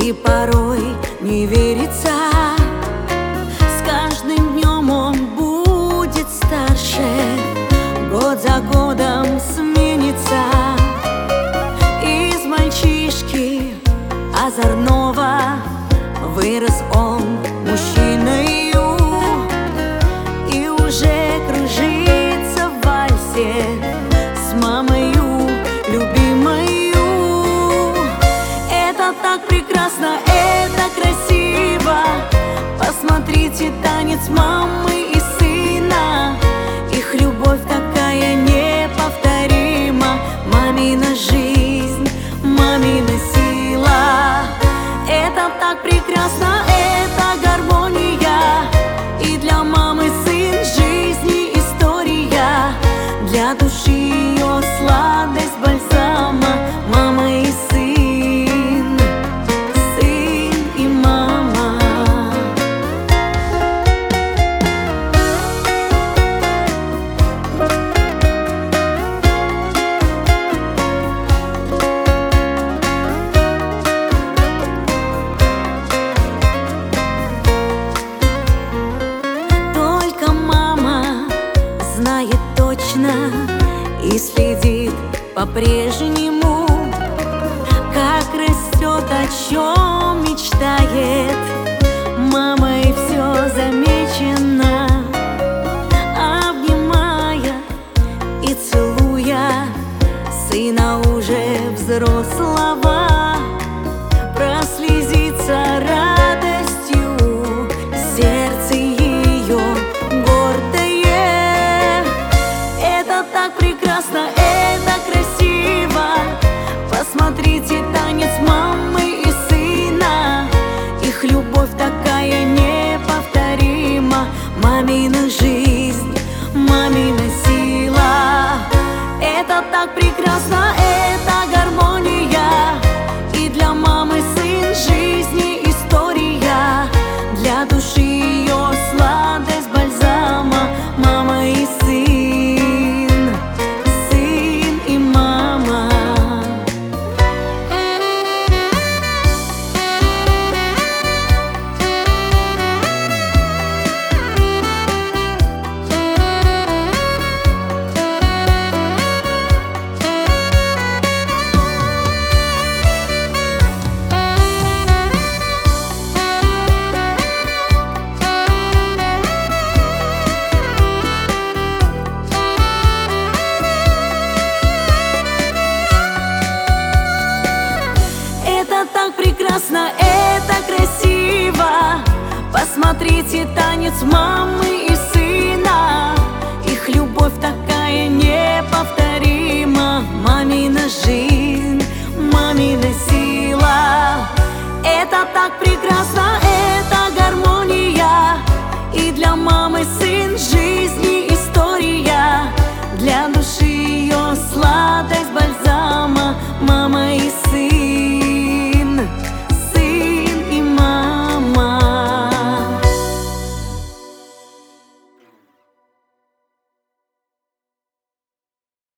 И порой не верится, с каждым днем он будет старше, год за годом сменится. Из мальчишки озорного вырос он мужчиною и уже кружится в вальсе с мамою любимою. Это так прекрасно, это красиво. Посмотрите танец мамы и сына. Их любовь такая неповторима. Мамина жизнь, мамина сила. Это так прекрасно, это гармония. И для мамы сын жизни история. Для души ее сладость бальзама. Мама и сын, сын и мама. Только мама знает точно и следит по-прежнему, как растет, о чем мечтает. Мамой все замечено, обнимая и целуя сына уже взрослого, прослезится радостью сердце ее гордое. Это так прекрасно, это красиво. Посмотрите танец мамы и сына. Их любовь такая неповторима. Мамина жизнь, мамина сила. Это так прекрасно, это гармония. И для мамы сын жизни история. Для души ее сладость бальзама. Мама и сын, сын и мама. Это так прекрасно, это красиво. Посмотрите танец мамы и сына. Их любовь такая неповторима. Мамина жизнь, мамина сила. Это так прекрасно,